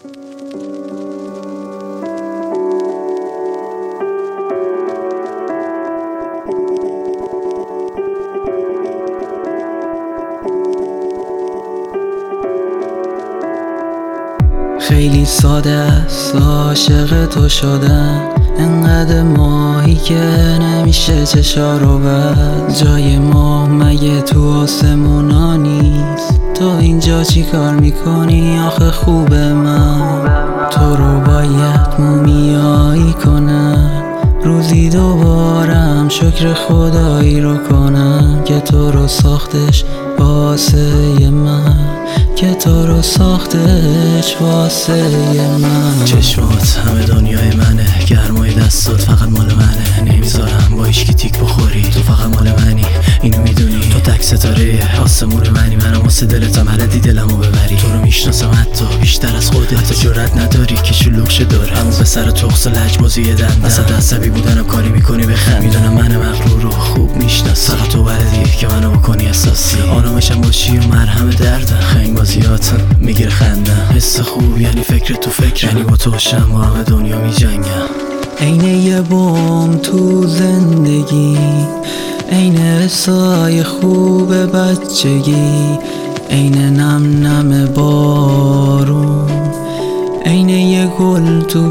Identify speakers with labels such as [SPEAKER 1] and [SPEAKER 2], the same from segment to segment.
[SPEAKER 1] خیلی ساده است عاشق تو شدن، انقدر ماهی که نمیشه چشا رو بست. جای ما مگه تو آسمونا نیست؟ تو اینجا چی کار میکنی آخه خوبه؟ من تو رو باید مومیایی کنم، روزی دوبارم شکر خدایی رو کنم که تو رو ساختش واسه من، که تو رو ساختش واسه من.
[SPEAKER 2] چشمات همه دنیای منه، گرمای دستات فقط مال منه. نمیذارم با هیچکی تیک بخوری، تو فقط مال منی، اینو میدونی. تو تک ستاره آسمون منی، منم واسه دلتم بلدی دلمو ببری. تو رو میشناسم حتی بیشتر از خودت، حتی جرئت نداری که شلوغ داره. اما به سر تخص لجبازی دندن، وسط عصبی بودنم کاری میکنی بخند. میدونم من مغرور رو خوب میشناس، فقط تو بلدی که منو بکنی احساسی. آرامشم باشی و مرهم دردم، خنگ بازیاتم میگیره خندم. حس خوب یعنی فکر تو فکر، یعنی با تو باشم با همه دنیا میجنگم.
[SPEAKER 1] عین یه بوم تو زندگی، عین سایه خوب بچگی، عین نم نم بارون، عین یه گل تو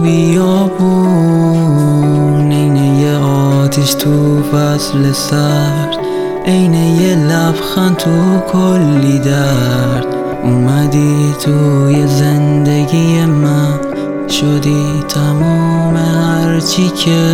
[SPEAKER 1] بیابون، عین یه آتیش تو فصل سرد، عین یه لبخند تو کلی درد. اومدی توی زندگی من، شدی تموم هرچی که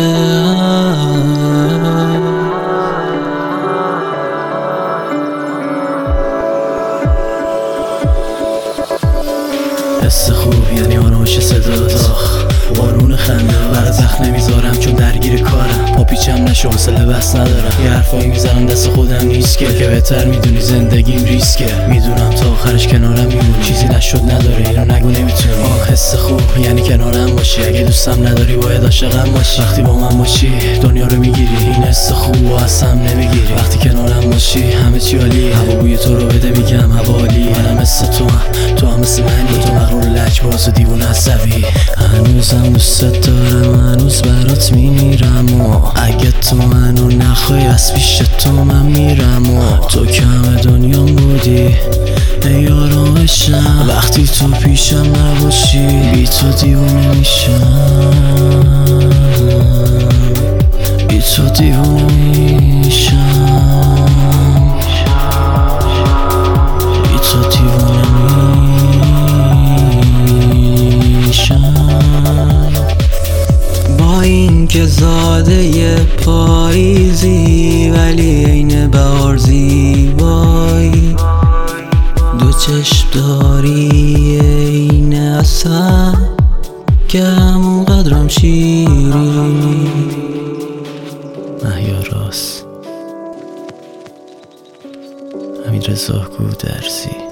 [SPEAKER 2] حس خوب یعنی آرامش صدات، بارون خنده برات زخم نمیذارم چون درگیر کارم. پا پیچم نشو حوصله بس ندارم، یه حرفایی میزنم دست خودم نیست که بهتر میدونی زندگیم ریسکه. میدونم تا آخرش کنارم میمونی، چیزی نشد نداره اینو نگو نمیتونی. حس خوب یعنی کنارم باشی، اگه دوستم نداری باید عاشقم باشی. وقتی با من باشی دنیا رو میگیری، این حس خوب و اصلا نمیگیری. وقتی کنارم باشی همه چی عالیه، هوا بوی تو رو بده میگم حوالی. منم مثل تو هم مثل منی، تو مغرور لجباز و دیوونه عصبی. هنوزم دوست دارم، هنوز برات میمیرم و اگه تو منو نخوای از پیش تو من میرم. و تو که همه دنیام بودی ای آرامشم، وقتی تو پیشم نباشی بی تو دیوونه میشم، بی تو دیوونه میشم، بی تو دیوونه میشم. با این که زاده ی پاییزی ولی عین بهار زیبایی، دو چشم داری عین عسل که همون قدرم شیرینی. مهیار راست، امیررضا گودرزی.